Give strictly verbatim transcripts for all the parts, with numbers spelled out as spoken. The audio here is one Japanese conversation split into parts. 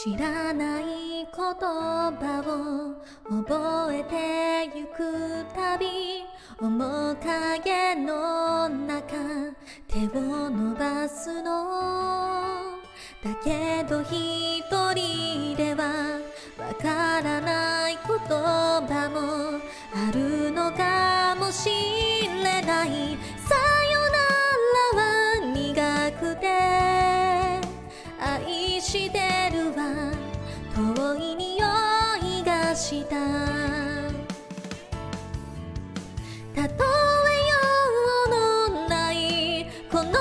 知らない言葉を覚えてゆくたび、面影の中手を伸ばすのだけど、一人ではわからない言葉もあるのかもしれない。さよならは苦くて愛してるわ、遠い匂いがした。たとえ用のないこの想い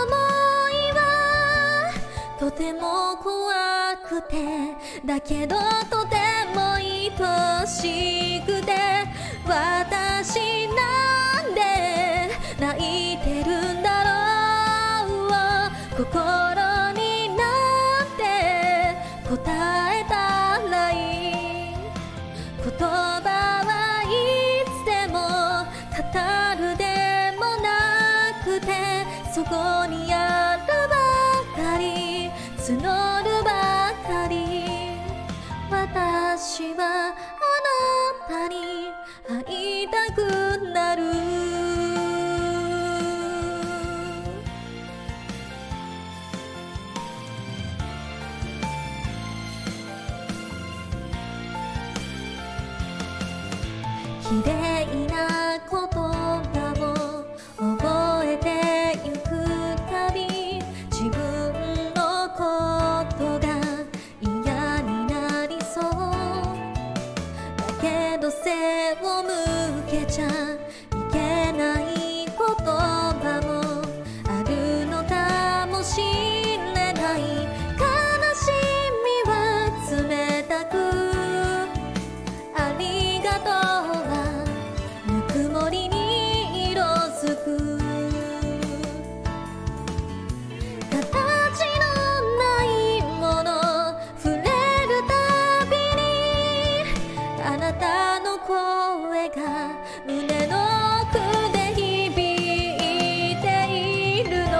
はとても怖くて、だけどとても愛しくて、私なんで泣いてるんだろう。心になんて答えたらいい。言葉はいつでも語るでもなくて、そこにあるばかり、募るばかり。私はあなたに会いたくなる。綺麗な言葉を覚えてゆくたび、自分のことが嫌になりそうだけど、背を向けちゃいけない言葉もあるのかもしれない。悲しみは冷たく、ありがとうはぬくもりに色づく。形のないもの触れるたびに、あなたの声が胸の奥で響いているの。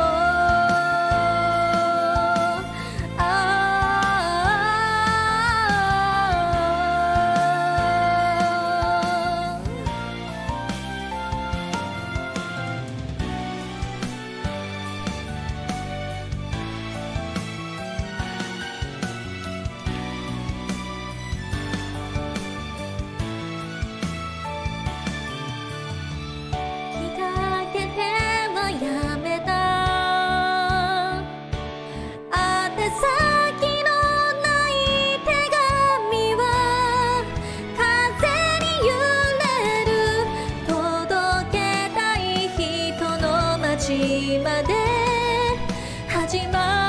見かけてはやめた。宛先のない手紙は風に揺れる。届けたい人の街まで始まる